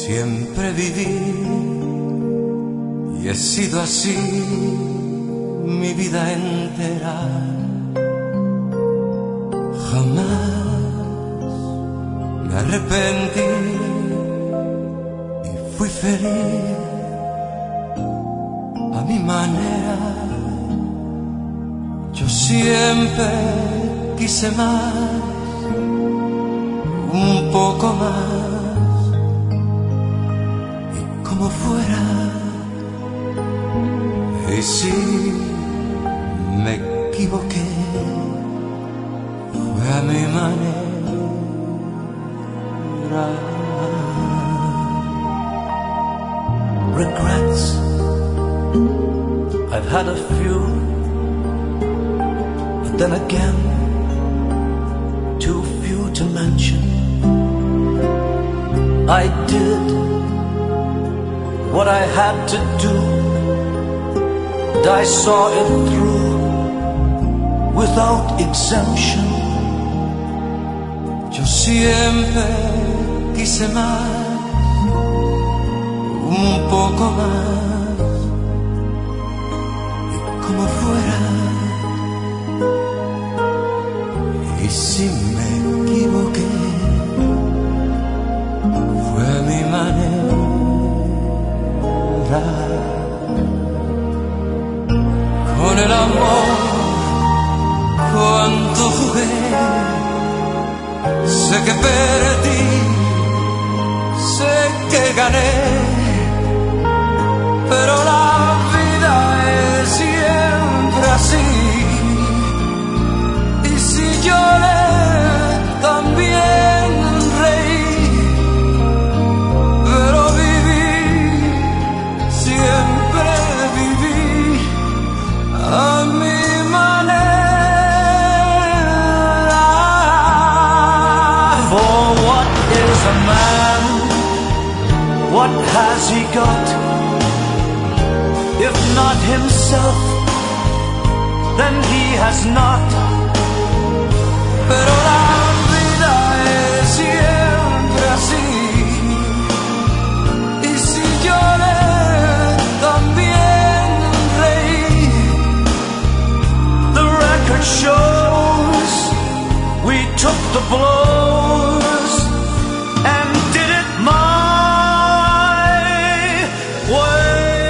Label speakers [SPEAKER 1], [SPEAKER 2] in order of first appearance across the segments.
[SPEAKER 1] Siempre viví y he sido así mi vida entera. Jamás me arrepentí y fui feliz a mi manera. Yo siempre quise más, un poco más, y como fuera. Y si me equivoqué, fue a mi manera.
[SPEAKER 2] Regrets, I've had a few, but then again, too few to mention. I did what I had to do, and I saw it through without exemption.
[SPEAKER 1] Yo siempre quise más, un poco más, y como fuera. Y si me equivoqué, fue a mi manera. Con el amor, cuánto jugué, sé que perdí, sé que gané, pero la vida es siempre así. Y si lloré, también reí, pero viví, siempre viví a mi manera.
[SPEAKER 2] For what is a man? What has he got? If not himself, then he has not.
[SPEAKER 1] Pero la vida es siempre así. Y si lloré, también reí.
[SPEAKER 2] The record shows we took the blows and did it my way.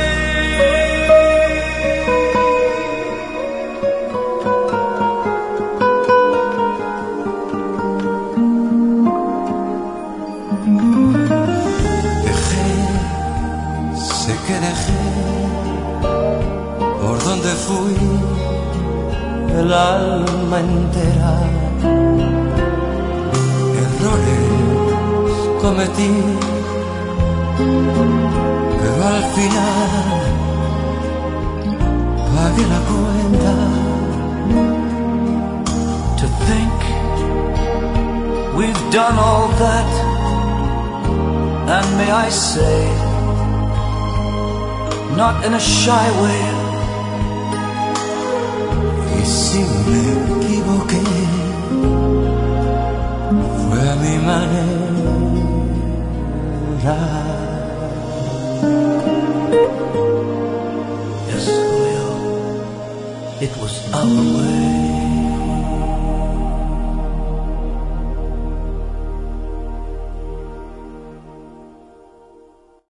[SPEAKER 1] Sé que dejé por donde fui el alma entera. Errores cometí, pero al final pagué la cuenta.
[SPEAKER 2] To think we've done all that, and may I say, not in a shy way.
[SPEAKER 1] Y si me equivoqué, fue a mi manera.
[SPEAKER 2] Yes, Julio, it was our way.